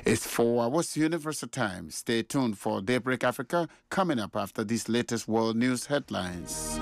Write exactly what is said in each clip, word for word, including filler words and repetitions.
It's four hours Universal Time. Stay tuned for Daybreak Africa coming up after these latest world news headlines.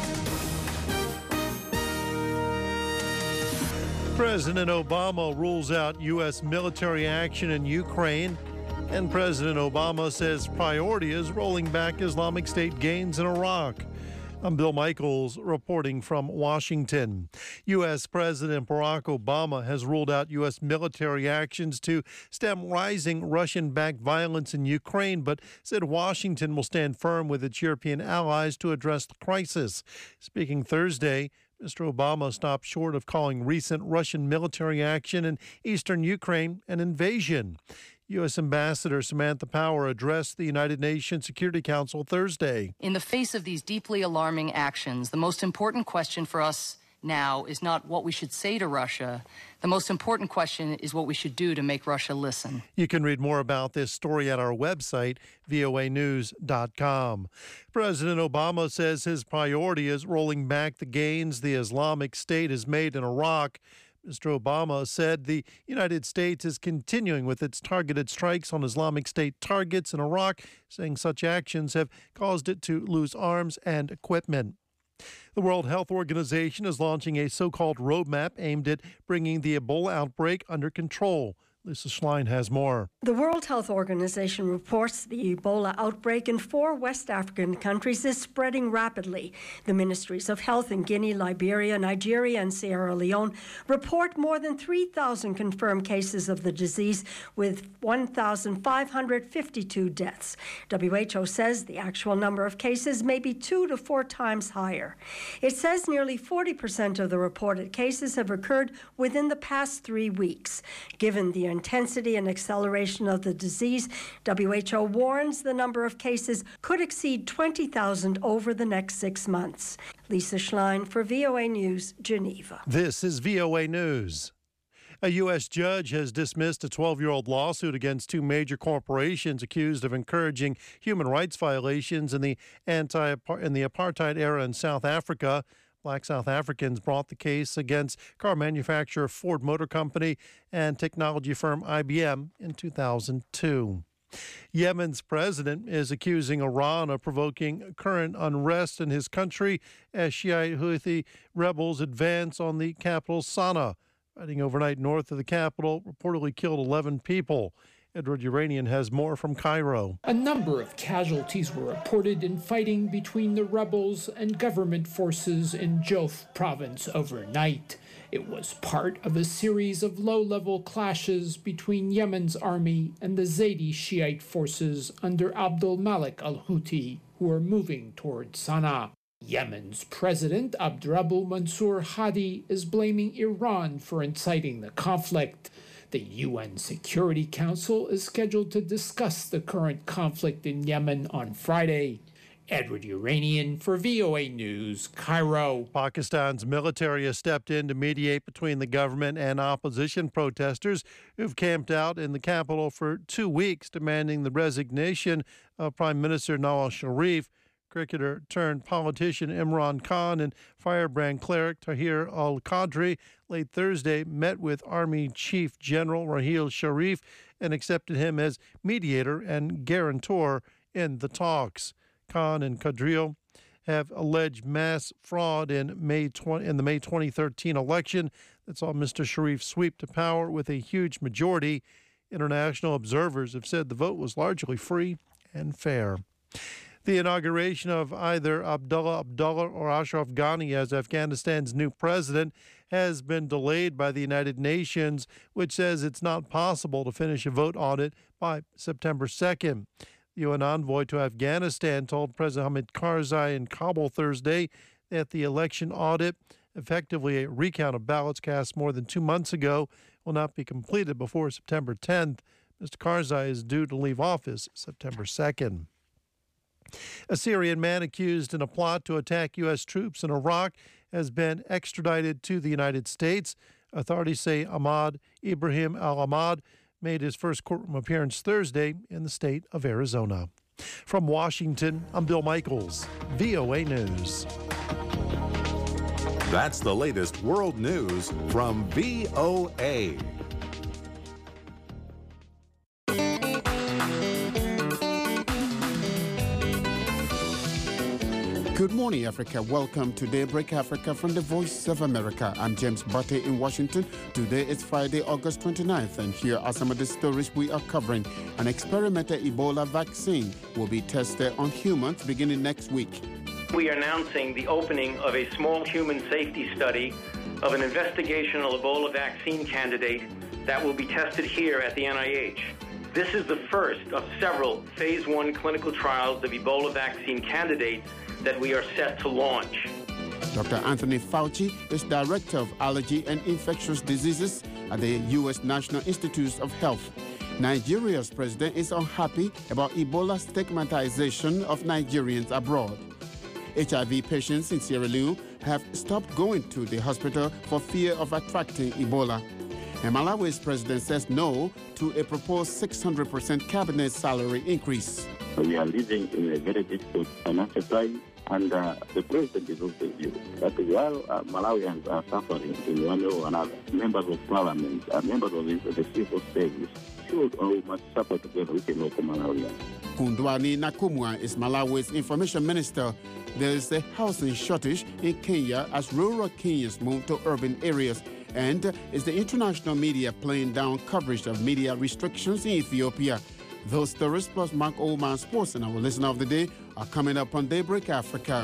President Obama rules out U S military action in Ukraine, and President Obama says priority is rolling back Islamic State gains in Iraq. I'm Bill Michaels reporting from Washington. U S. President Barack Obama has ruled out U S military actions to stem rising Russian-backed violence in Ukraine, but said Washington will stand firm with its European allies to address the crisis. Speaking Thursday, Mister Obama stopped short of calling recent Russian military action in eastern Ukraine an invasion. U S. Ambassador Samantha Power addressed the United Nations Security Council Thursday. In the face of these deeply alarming actions, the most important question for us now is not what we should say to Russia. The most important question is what we should do to make Russia listen. You can read more about this story at our website, V O A news dot com. President Obama says his priority is rolling back the gains the Islamic State has made in Iraq. Mister Obama said the United States is continuing with its targeted strikes on Islamic State targets in Iraq, saying such actions have caused it to lose arms and equipment. The World Health Organization is launching a so-called roadmap aimed at bringing the Ebola outbreak under control. Lisa Schlein has more. The World Health Organization reports the Ebola outbreak in four West African countries is spreading rapidly. The Ministries of Health in Guinea, Liberia, Nigeria, and Sierra Leone report more than three thousand confirmed cases of the disease, with one thousand five hundred fifty-two deaths. W H O says the actual number of cases may be two to four times higher. It says nearly forty percent of the reported cases have occurred within the past three weeks. Given the intensity and acceleration of the disease, W H O warns the number of cases could exceed twenty thousand over the next six months. Lisa Schlein for V O A News, Geneva. This is V O A News. A U S judge has dismissed a twelve-year-old lawsuit against two major corporations accused of encouraging human rights violations in the anti in the apartheid era in South Africa. Black South Africans brought the case against car manufacturer Ford Motor Company and technology firm I B M in two thousand two. Yemen's president is accusing Iran of provoking current unrest in his country as Shiite Houthi rebels advance on the capital Sana'a. Fighting overnight north of the capital reportedly killed eleven people. Edward Uranian has more from Cairo. A number of casualties were reported in fighting between the rebels and government forces in Jof province overnight. It was part of a series of low-level clashes between Yemen's army and the Zaidi Shiite forces under Abdul Malik al-Houthi, who are moving toward Sana'a. Yemen's President Abdurabu Mansour Hadi is blaming Iran for inciting the conflict. The U N Security Council is scheduled to discuss the current conflict in Yemen on Friday. Edward Uranian for V O A News, Cairo. Pakistan's military has stepped in to mediate between the government and opposition protesters who've camped out in the capital for two weeks demanding the resignation of Prime Minister Nawaz Sharif. Cricketer turned politician Imran Khan and firebrand cleric Tahir al-Qadri late Thursday met with Army Chief General Raheel Sharif and accepted him as mediator and guarantor in the talks. Khan and Qadri have alleged mass fraud in May twenty, in the May twenty thirteen election that saw Mister Sharif sweep to power with a huge majority. International observers have said the vote was largely free and fair. The inauguration of either Abdullah Abdullah or Ashraf Ghani as Afghanistan's new president has been delayed by the United Nations, which says it's not possible to finish a vote on it by September second. The U N envoy to Afghanistan told President Hamid Karzai in Kabul Thursday that the election audit, effectively a recount of ballots cast more than two months ago, will not be completed before September tenth. Mister Karzai is due to leave office September second. A Syrian man accused in a plot to attack U S troops in Iraq has been extradited to the United States. Authorities say Ahmad Ibrahim al-Ahmad made his first courtroom appearance Thursday in the state of Arizona. From Washington, I'm Bill Michaels, V O A News. That's the latest world news from V O A. Good morning, Africa. Welcome to Daybreak Africa from the Voice of America. I'm James Butte in Washington. Today is Friday, August twenty-ninth, and here are some of the stories we are covering. An experimental Ebola vaccine will be tested on humans beginning next week. We are announcing the opening of a small human safety study of an investigational Ebola vaccine candidate that will be tested here at the N I H. This is the first of several phase one clinical trials of Ebola vaccine candidates that we are set to launch. Doctor Anthony Fauci is Director of Allergy and Infectious Diseases at the U S National Institutes of Health. Nigeria's president is unhappy about Ebola stigmatization of Nigerians abroad. H I V patients in Sierra Leone have stopped going to the hospital for fear of attracting Ebola. And Malawi's president says no to a proposed six hundred percent cabinet salary increase. We are living in a very difficult financial time, and uh, the president is of the view that while uh, Malawians are suffering in one way or another, members of parliament, uh, members of the, the civil service, should or must suffer together with the local Malawians. Kundwani Nakumwa is Malawi's information minister. There is a housing shortage in Kenya as rural Kenyans move to urban areas. And uh, is the international media playing down coverage of media restrictions in Ethiopia? Those stories plus Mark Oldman Sports and our listener of the day are coming up on Daybreak Africa.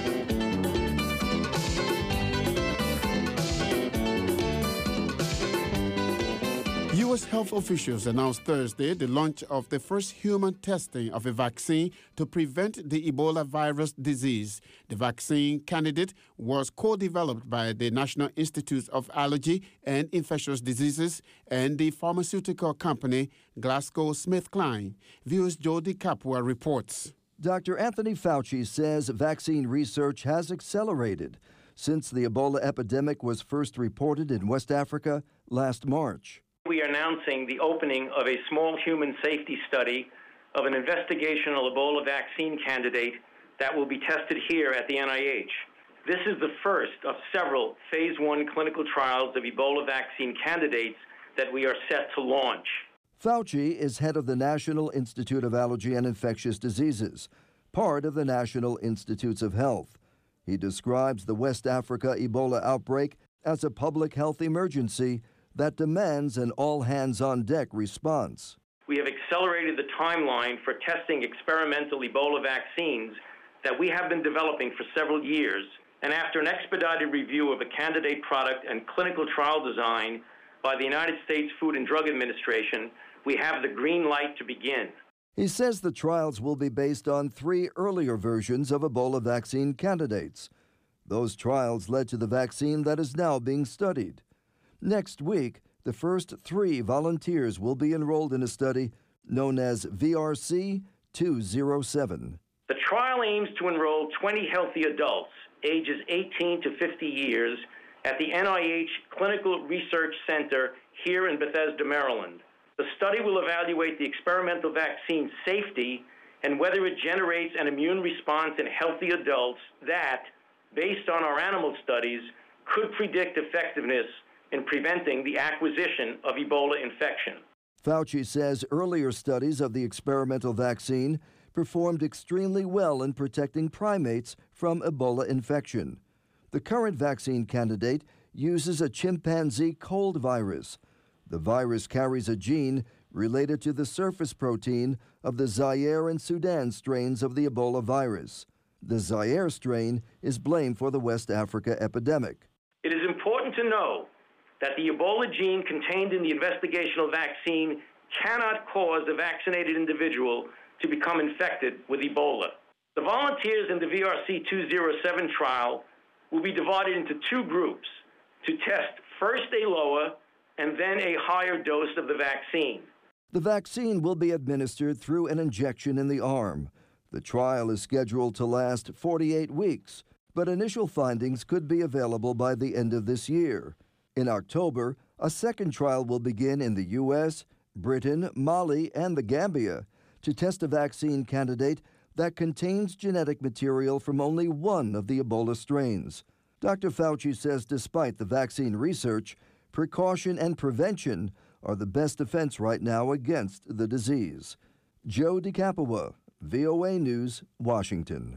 U S health officials announced Thursday the launch of the first human testing of a vaccine to prevent the Ebola virus disease. The vaccine candidate was co-developed by the National Institute of Allergy and Infectious Diseases and the pharmaceutical company GlaxoSmithKline. Viewers Jody Kapua reports. Doctor Anthony Fauci says vaccine research has accelerated since the Ebola epidemic was first reported in West Africa last March. We are announcing the opening of a small human safety study of an investigational Ebola vaccine candidate that will be tested here at the N I H. This is the first of several phase one clinical trials of Ebola vaccine candidates that we are set to launch. Fauci is head of the National Institute of Allergy and Infectious Diseases, part of the National Institutes of Health. He describes the West Africa Ebola outbreak as a public health emergency that demands an all-hands-on-deck response. We have accelerated the timeline for testing experimental Ebola vaccines that we have been developing for several years, and after an expedited review of a candidate product and clinical trial design by the United States Food and Drug Administration, we have the green light to begin. He says the trials will be based on three earlier versions of Ebola vaccine candidates. Those trials led to the vaccine that is now being studied. Next week, the first three volunteers will be enrolled in a study known as V R C two oh seven. The trial aims to enroll twenty healthy adults, ages eighteen to fifty years, at the N I H Clinical Research Center here in Bethesda, Maryland. The study will evaluate the experimental vaccine's safety and whether it generates an immune response in healthy adults that, based on our animal studies, could predict effectiveness in preventing the acquisition of Ebola infection. Fauci says earlier studies of the experimental vaccine performed extremely well in protecting primates from Ebola infection. The current vaccine candidate uses a chimpanzee cold virus. The virus carries a gene related to the surface protein of the Zaire and Sudan strains of the Ebola virus. The Zaire strain is blamed for the West Africa epidemic. It is important to know that the Ebola gene contained in the investigational vaccine cannot cause the vaccinated individual to become infected with Ebola. The volunteers in the V R C two oh seven trial will be divided into two groups to test first a lower and then a higher dose of the vaccine. The vaccine will be administered through an injection in the arm. The trial is scheduled to last forty-eight weeks, but initial findings could be available by the end of this year. In October, a second trial will begin in the U S, Britain, Mali, and the Gambia to test a vaccine candidate that contains genetic material from only one of the Ebola strains. Doctor Fauci says despite the vaccine research, precaution and prevention are the best defense right now against the disease. Joe DeCapua, V O A News, Washington.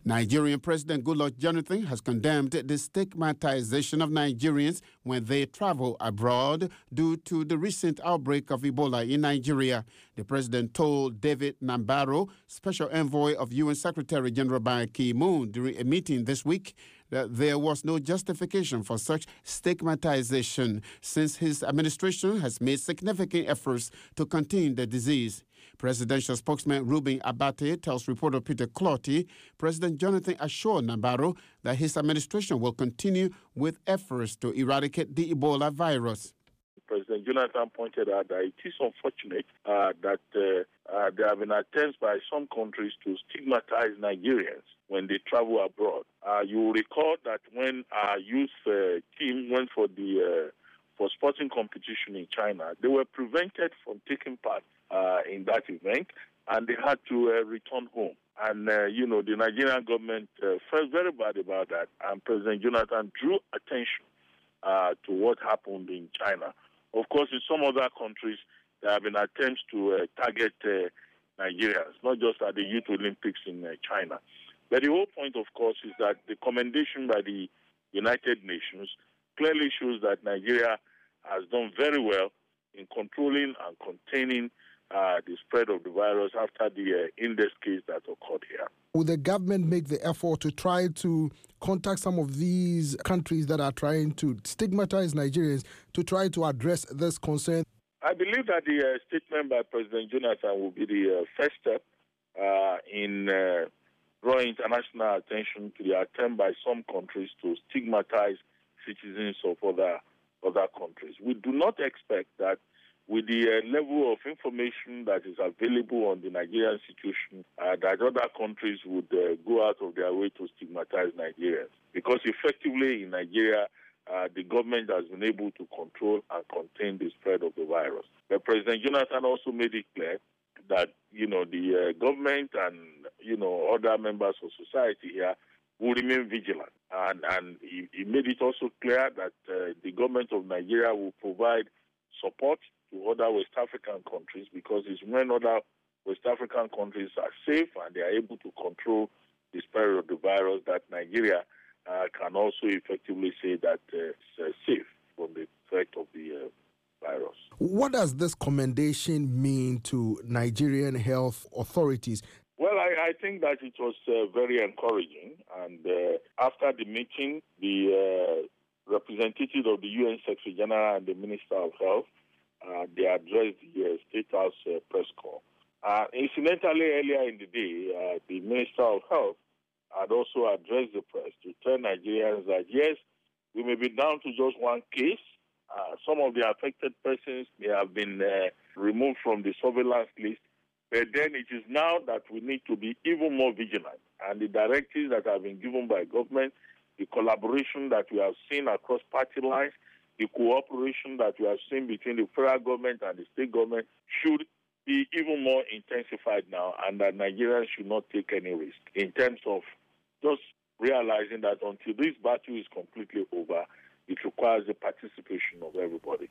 Nigerian President Goodluck Jonathan has condemned the stigmatization of Nigerians when they travel abroad due to the recent outbreak of Ebola in Nigeria. The president told David Nambaro, special envoy of U N Secretary General Ban Ki-moon, during a meeting this week, that there was no justification for such stigmatization since his administration has made significant efforts to contain the disease. Presidential spokesman Reuben Abate tells reporter Peter Clotty President Jonathan assured Nambaro that his administration will continue with efforts to eradicate the Ebola virus. President Jonathan pointed out that it is unfortunate uh, that uh, uh, there have been attempts by some countries to stigmatize Nigerians when they travel abroad. Uh, you will recall that when our youth uh, team went for the uh, for sporting competition in China, they were prevented from taking part uh, in that event, and they had to uh, return home. And, uh, you know, the Nigerian government uh, felt very bad about that, and President Jonathan drew attention uh, to what happened in China. Of course, in some other countries, there have been attempts to uh, target uh, Nigerians, not just at the Youth Olympics in uh, China. But the whole point, of course, is that the commendation by the United Nations clearly shows that Nigeria has done very well in controlling and containing uh, the spread of the virus after the uh, index case that occurred here. Will the government make the effort to try to contact some of these countries that are trying to stigmatize Nigerians to try to address this concern? I believe that the uh, statement by President Jonathan will be the uh, first step uh, in uh, drawing international attention to the attempt by some countries to stigmatize citizens of other other countries. We do not expect that with the uh, level of information that is available on the Nigerian situation, uh, that other countries would uh, go out of their way to stigmatize Nigerians. Because effectively in Nigeria, uh, the government has been able to control and contain the spread of the virus. But President Jonathan also made it clear that, you know, the uh, government and, you know, other members of society here will remain vigilant. And, and he, he made it also clear that uh, the government of Nigeria will provide support to other West African countries, because it's when other West African countries are safe and they are able to control the spread of the virus that Nigeria uh, can also effectively say that uh, it's uh, safe from the threat of the uh, virus. What does this commendation mean to Nigerian health authorities? Well, I, I think that it was uh, very encouraging. And uh, after the meeting, the uh, representative of the U N Secretary General and the Minister of Health, uh, they addressed the uh, State House uh, press call. Uh, incidentally, earlier in the day, uh, the Minister of Health had also addressed the press to tell Nigerians that, yes, we may be down to just one case. Uh, some of the affected persons may have been uh, removed from the surveillance list. But then it is now that we need to be even more vigilant. And the directives that have been given by government, the collaboration that we have seen across party lines, the cooperation that we have seen between the federal government and the state government should be even more intensified now, and that Nigerians should not take any risk in terms of just realizing that until this battle is completely over, it requires the participation of everybody.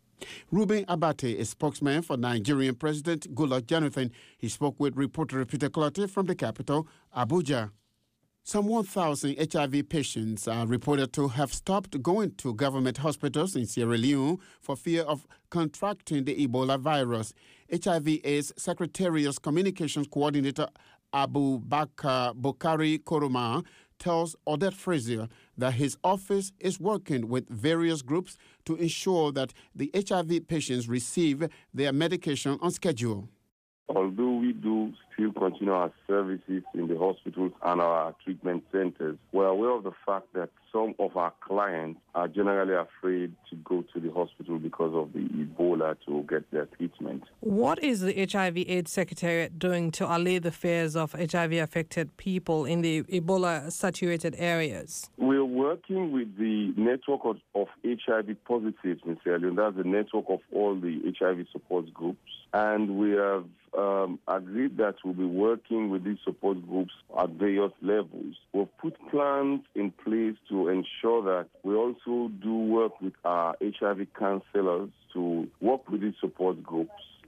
Reuben Abate, a spokesman for Nigerian President Goodluck Jonathan. He spoke with reporter Peter Clotty from the capital, Abuja. Some one thousand H I V patients are reported to have stopped going to government hospitals in Sierra Leone for fear of contracting the Ebola virus. H I V AIDS Secretariat's Communications Coordinator Abu Bakar Bokari Koroma tells Odette Frazier that his office is working with various groups to ensure that the H I V patients receive their medication on schedule. Although we do still continue our services in the hospitals and our treatment centers, we're aware of the fact that some of our clients are generally afraid to go to the hospital because of the Ebola to get their treatment. What is the H I V AIDS Secretariat doing to allay the fears of H I V-affected people in the Ebola-saturated areas? We're working with the network of, of H I V positives in Sierra Leone. That's the network of all the H I V support groups. And we have um, agreed that we'll be working with these support groups at various levels. We've put plans in place to ensure that we also do work with our H I V counselors to work with these support groups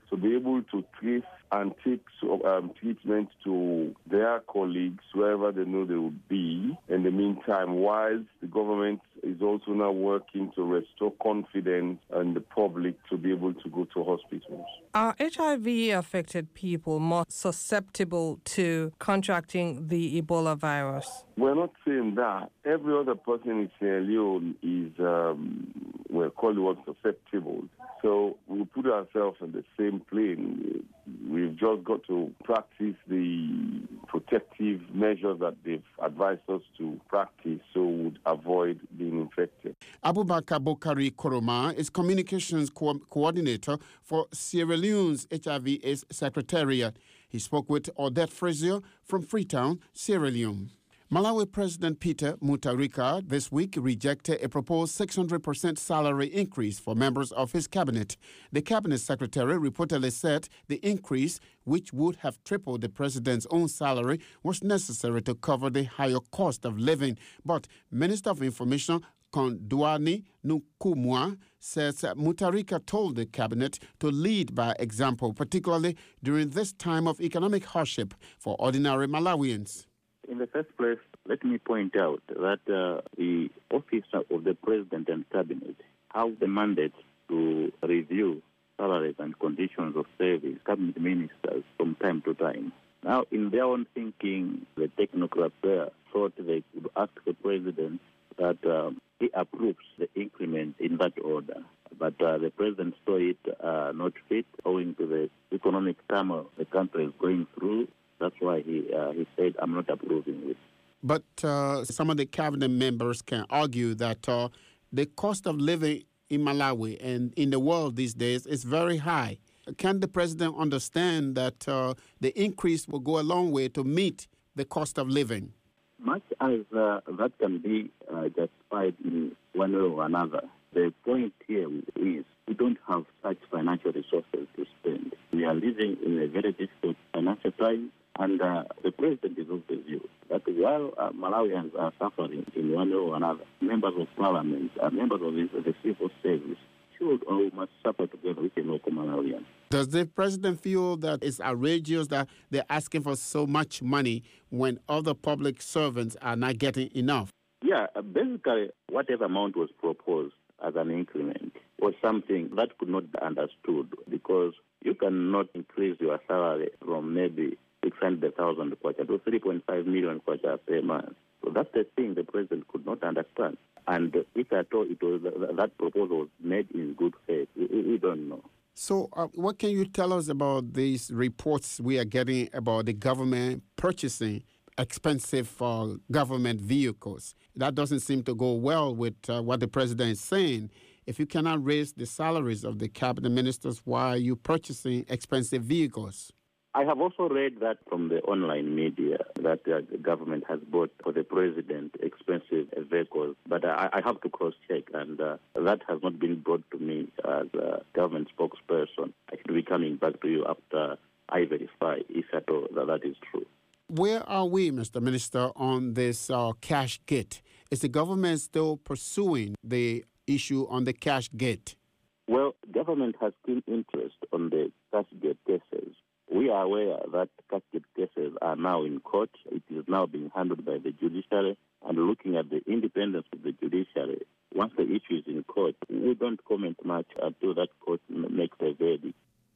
to be able to trace and take um, treatment to their colleagues wherever they know they will be. In the meantime, whilst the government is also now working to restore confidence in the public to be able to go to hospitals. Are H I V-affected people more susceptible to contracting the Ebola virus? We're not saying that. Every other person in Sierra Leone is, um, we're called what, susceptible. So we put ourselves in the same plane. We've just got to practice the protective measures that they've advised us to practice so we would avoid being infected. Abubakar Bokari Koroma is Communications Co- Coordinator for Sierra Leone's H I V AIDS Secretariat. He spoke with Odette Frazier from Freetown, Sierra Leone. Malawi President Peter Mutharika this week rejected a proposed six hundred percent salary increase for members of his cabinet. The cabinet secretary reportedly said the increase, which would have tripled the president's own salary, was necessary to cover the higher cost of living. But Minister of Information Kondwani Nukumwa says Mutharika told the cabinet to lead by example, particularly during this time of economic hardship for ordinary Malawians. In the first place, let me point out that uh, the office of the President and Cabinet have the mandate to review salaries and conditions of service, cabinet ministers, from time to time. Now, in their own thinking, the technocrats there thought they could ask the President that um, he approves the increment in that order. But uh, the President saw it uh, not fit owing to the economic turmoil the country is going through. That's why he uh, he said, I'm not approving it. But uh, some of the cabinet members can argue that uh, the cost of living in Malawi and in the world these days is very high. Can the president understand that uh, the increase will go a long way to meet the cost of living? Much as uh, that can be uh, justified in one way or another, the point here is we don't have such financial resources to spend. We are living in a very difficult financial time. And uh, the president is of the view that while uh, Malawians are suffering in one way or another, members of parliament, uh, members of the, the civil service should or must suffer together with the local Malawians. Does the president feel that it's outrageous that they're asking for so much money when other public servants are not getting enough? Yeah, uh, basically, whatever amount was proposed as an increment was something that could not be understood because you cannot increase your salary from maybe six hundred thousand kwacha to three point five million kwacha per month. So that's the thing the president could not understand. And if at all it was, that proposal was made in good faith, we, we don't know. So uh, what can you tell us about these reports we are getting about the government purchasing expensive uh, government vehicles? That doesn't seem to go well with uh, what the president is saying. If you cannot raise the salaries of the cabinet ministers, why are you purchasing expensive vehicles? I have also read that from the online media that uh, the government has bought for the president expensive vehicles, but I, I have to cross-check, and uh, that has not been brought to me as a government spokesperson. I should be coming back to you after I verify if at all that, that is true. Where are we, Mister Minister, on this uh, cash gate? Is the government still pursuing the issue on the cash gate? Well, government has keen interest on the cash gate cases. We are aware that cash gate cases are now in court. It is now being handled by the judiciary. And looking at the independence of the judiciary, once the issue is in court, we don't comment much until that court makes a verdict.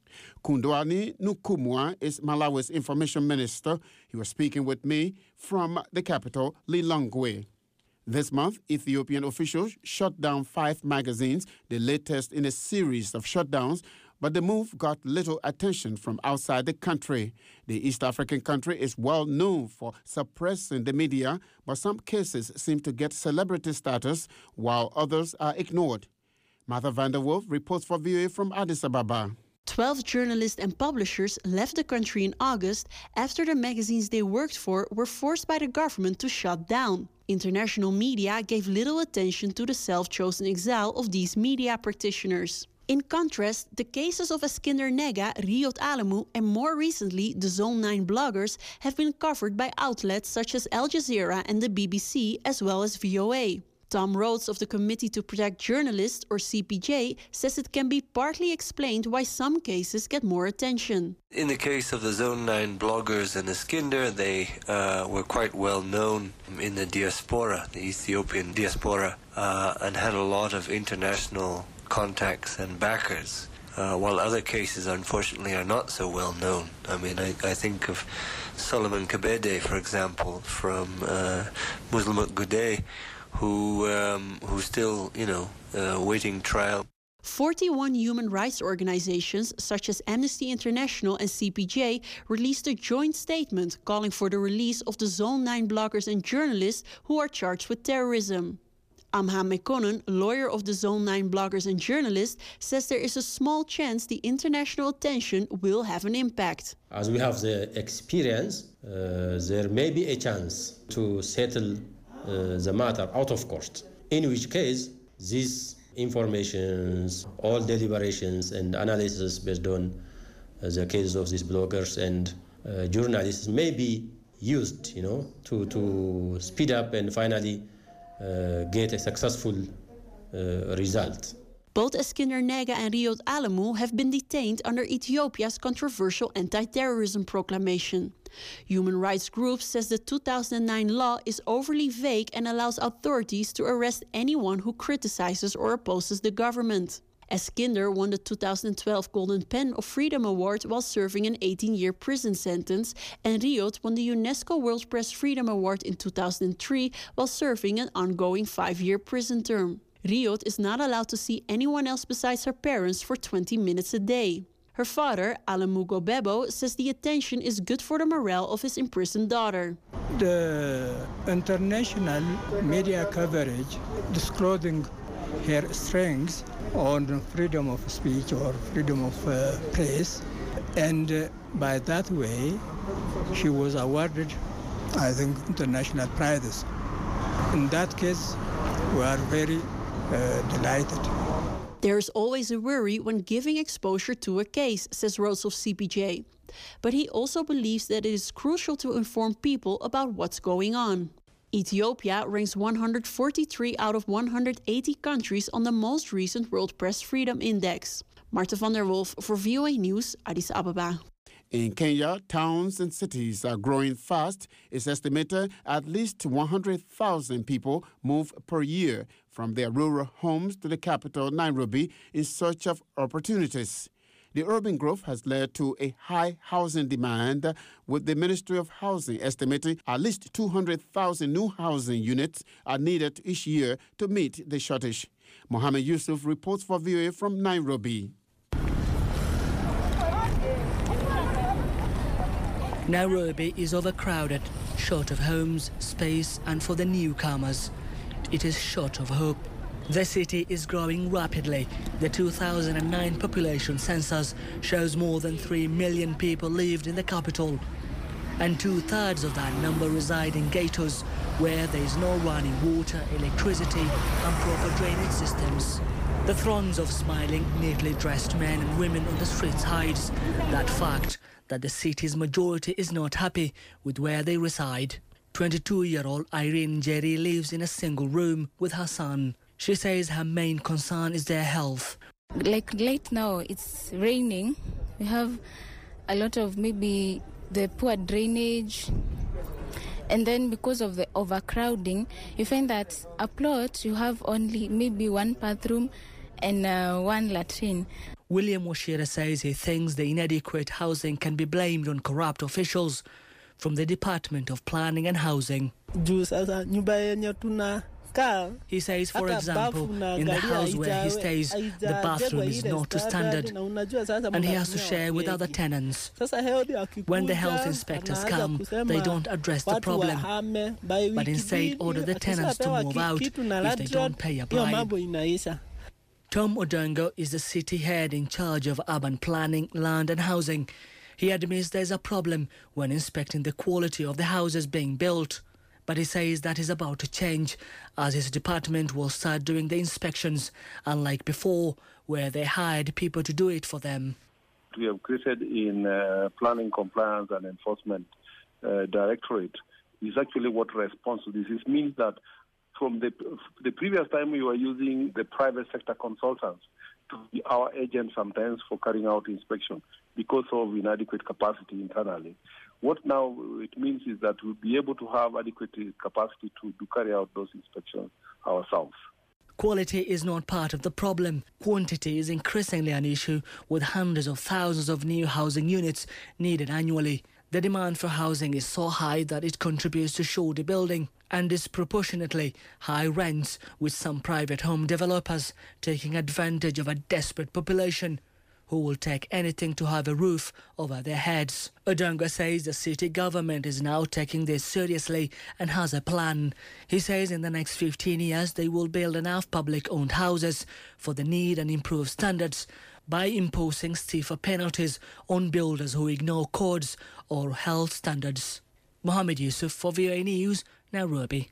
Kundwani Nukumwa is Malawi's information minister. He was speaking with me from the capital, Lilongwe. This month, Ethiopian officials shut down five magazines, the latest in a series of shutdowns, but the move got little attention from outside the country. The East African country is well known for suppressing the media, but some cases seem to get celebrity status while others are ignored. Martha van der Wolf reports for V O A from Addis Ababa. Twelve journalists and publishers left the country in August after the magazines they worked for were forced by the government to shut down. International media gave little attention to the self-chosen exile of these media practitioners. In contrast, the cases of Eskinder Nega, Riot Alemu, and more recently the Zone nine bloggers have been covered by outlets such as Al Jazeera and the B B C, as well as V O A. Tom Rhodes of the Committee to Protect Journalists, or C P J, says it can be partly explained why some cases get more attention. In the case of the Zone nine bloggers and Eskinder, they uh, were quite well known in the diaspora, the Ethiopian diaspora, uh, and had a lot of international contacts and backers, uh, while other cases, unfortunately, are not so well known. I mean, I, I think of Solomon Kabede, for example, from uh, Muslim Gude, who um, who's still, you know, uh, waiting trial. forty-one human rights organizations, such as Amnesty International and C P J, released a joint statement calling for the release of the Zone nine bloggers and journalists who are charged with terrorism. Amha Mekonnen, lawyer of the Zone nine bloggers and journalists, says there is a small chance the international attention will have an impact. As we have the experience, uh, there may be a chance to settle Uh, the matter out of court, in which case these informations, all deliberations and analysis based on uh, the cases of these bloggers and uh, journalists may be used, you know, to, to speed up and finally uh, get a successful uh, result. Both Eskinder Nega and Riot Alemu have been detained under Ethiopia's controversial anti-terrorism proclamation. Human rights groups says the two thousand nine law is overly vague and allows authorities to arrest anyone who criticizes or opposes the government. Eskinder won the two thousand twelve Golden Pen of Freedom Award while serving an eighteen-year prison sentence, and Riot won the UNESCO World Press Freedom Award in two thousand three while serving an ongoing five-year prison term. Riot is not allowed to see anyone else besides her parents for twenty minutes a day. Her father, Alemu Gobebo, says the attention is good for the morale of his imprisoned daughter. The international media coverage disclosing her strengths on freedom of speech or freedom of uh, press, and uh, by that way she was awarded, I think, international prizes. In that case, we are very uh, delighted. There is always a worry when giving exposure to a case, says Rhodes of C P J. But he also believes that it is crucial to inform people about what's going on. Ethiopia ranks one hundred forty-three out of one hundred eighty countries on the most recent World Press Freedom Index. Marta van der Wolf for V O A News, Addis Ababa. In Kenya, towns and cities are growing fast. It's estimated at least one hundred thousand people move per year from their rural homes to the capital, Nairobi, in search of opportunities. The urban growth has led to a high housing demand, with the Ministry of Housing estimating at least two hundred thousand new housing units are needed each year to meet the shortage. Mohammed Yusuf reports for V O A from Nairobi. Nairobi is overcrowded, short of homes, space, and for the newcomers, it is short of hope. The city is growing rapidly. The two thousand nine population census shows more than three million people lived in the capital, and two-thirds of that number reside in ghettos, where there is no running water, electricity, and proper drainage systems. The throngs of smiling, neatly dressed men and women on the streets hides that fact that the city's majority is not happy with where they reside. twenty-two-year-old Irene Jerry lives in a single room with her son. She says her main concern is their health. Like late now, it's raining. We have a lot of maybe the poor drainage. And then because of the overcrowding, you find that a plot, you have only maybe one bathroom and uh, one latrine. William Washira says he thinks the inadequate housing can be blamed on corrupt officials from the Department of Planning and Housing. He says, for example, in the house where he stays, the bathroom is not to standard, and he has to share with other tenants. When the health inspectors come, they don't address the problem, but instead order the tenants to move out if they don't pay a bribe. Tom Odongo is the city head in charge of urban planning, land and housing. He admits there's a problem when inspecting the quality of the houses being built. But he says that is about to change, as his department will start doing the inspections, unlike before, where they hired people to do it for them. We have created in uh, Planning, Compliance and Enforcement uh, Directorate is actually what responds to this. It means that from the the previous time we were using the private sector consultants to be our agents sometimes for carrying out inspection because of inadequate capacity internally. What now it means is that we'll be able to have adequate capacity to, to carry out those inspections ourselves. Quality is not part of the problem. Quantity is increasingly an issue, with hundreds of thousands of new housing units needed annually. The demand for housing is so high that it contributes to shoddy building and disproportionately high rents, with some private home developers taking advantage of a desperate population who will take anything to have a roof over their heads. Odonga says the city government is now taking this seriously and has a plan. He says in the next fifteen years they will build enough public-owned houses for the need and improve standards by imposing stiffer penalties on builders who ignore codes or health standards. Mohammed Yusuf for V O A News, Nairobi.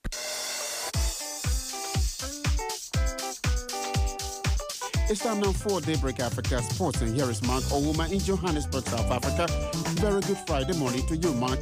It's time now for Daybreak Africa Sports, and here is Mark Owooma in Johannesburg, South Africa. Very good Friday morning to you, Mark.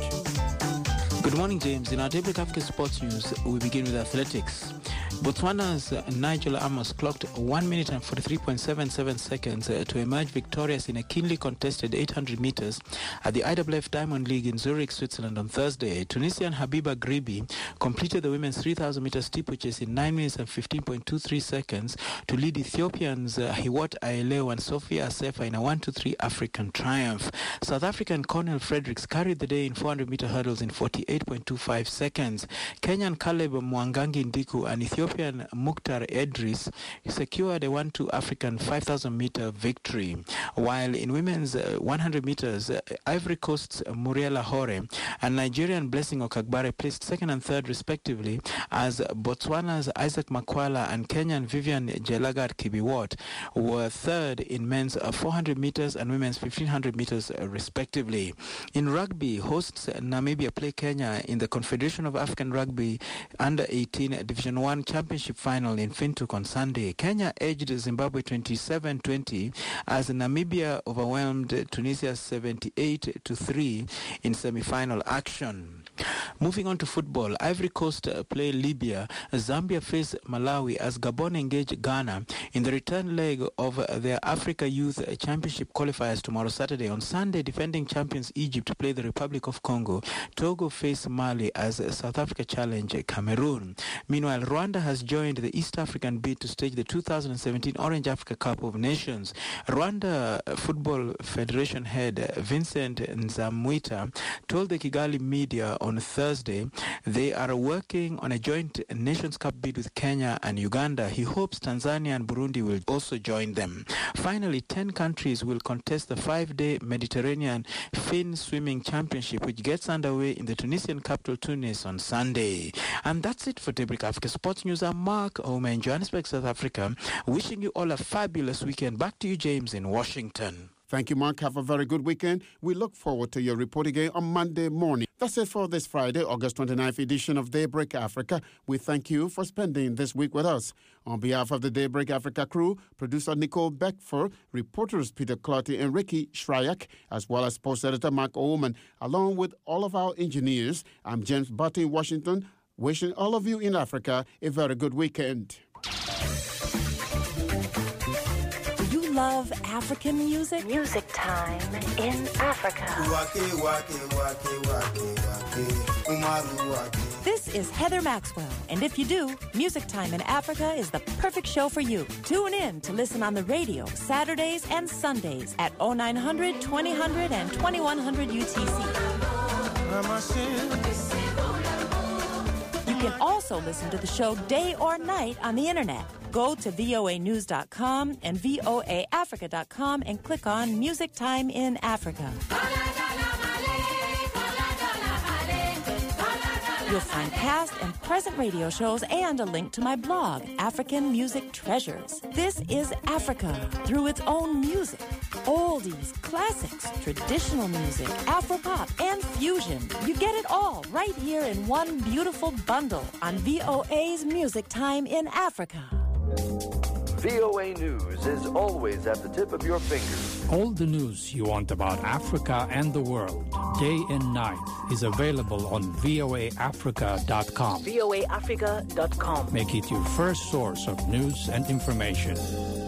Good morning, James. In our Daybreak Africa Sports News, we begin with athletics. Botswana's Nigel Amos clocked one minute and forty-three point seven seven seconds to emerge victorious in a keenly contested eight hundred meters at the I W F Diamond League in Zurich, Switzerland on Thursday. Tunisian Habiba Gribi completed the women's three thousand meter steeplechase in nine minutes and fifteen point two three seconds to lead Ethiopians Hiwot Aeleo and Sophia Asefa in a one two three African triumph. South African Cornel Fredericks carried the day in four hundred meter hurdles in forty-eight point two five seconds. Kenyan Caleb Mwangangi Ndiku and Ethiopian Mukhtar Edris secured a one two African five thousand meter victory. While in women's uh, one hundred meters, uh, Ivory Coast's Muriel Hore and Nigerian Blessing Okagbare placed second and third respectively, as Botswana's Isaac Makwala and Kenyan Vivian Jelagat Kibiwot were third in men's uh, four hundred meters and women's fifteen hundred meters uh, respectively. In rugby, hosts Namibia play Kenya in the Confederation of African Rugby Under eighteen Division one Championship final in Fintuk on Sunday. Kenya edged Zimbabwe twenty-seven twenty as Namibia overwhelmed Tunisia seventy-eight to three in semi-final action. Moving on to football, Ivory Coast play Libya, Zambia face Malawi as Gabon engage Ghana in the return leg of their Africa Youth Championship qualifiers tomorrow Saturday. On Sunday, defending champions Egypt play the Republic of Congo. Togo face Mali as South Africa challenge Cameroon. Meanwhile, Rwanda has joined the East African bid to stage the two thousand seventeen Orange Africa Cup of Nations. Rwanda Football Federation head Vincent Nzamwita told the Kigali media on Thursday they are working on a joint Nations Cup bid with Kenya and Uganda. He hopes Tanzania and Burundi will also join them. Finally, ten countries will contest the five-day Mediterranean Fin Swimming Championship, which gets underway in the Tunisian capital Tunis on Sunday. And that's it for Daybreak Africa Sports News. I'm Mark Owooma in Johannesburg, South Africa, wishing you all a fabulous weekend. Back to you, James, in Washington. Thank you, Mark. Have a very good weekend. We look forward to your report again on Monday morning. That's it for this Friday, August twenty-ninth edition of Daybreak Africa. We thank you for spending this week with us. On behalf of the Daybreak Africa crew, producer Nicole Beckford, reporters Peter Clotty and Ricky Shryak, as well as post editor Mark Owooma, along with all of our engineers, I'm James Butt in Washington, wishing all of you in Africa a very good weekend. Love African music? Music Time in Africa. This is Heather Maxwell, and if you do, Music Time in Africa is the perfect show for you. Tune in to listen on the radio Saturdays and Sundays at oh nine hundred, twenty hundred, and twenty-one hundred U T C. You can also listen to the show day or night on the internet. Go to V O A news dot com and V O A Africa dot com and click on Music Time in Africa. You'll find past and present radio shows and a link to my blog, African Music Treasures. This is Africa through its own music. Oldies, classics, traditional music, Afro-pop, and fusion. You get it all right here in one beautiful bundle on V O A's Music Time in Africa. V O A News is always at the tip of your fingers. All the news you want about Africa and the world, day and night, is available on V O A Africa dot com. V O A Africa dot com. Make it your first source of news and information.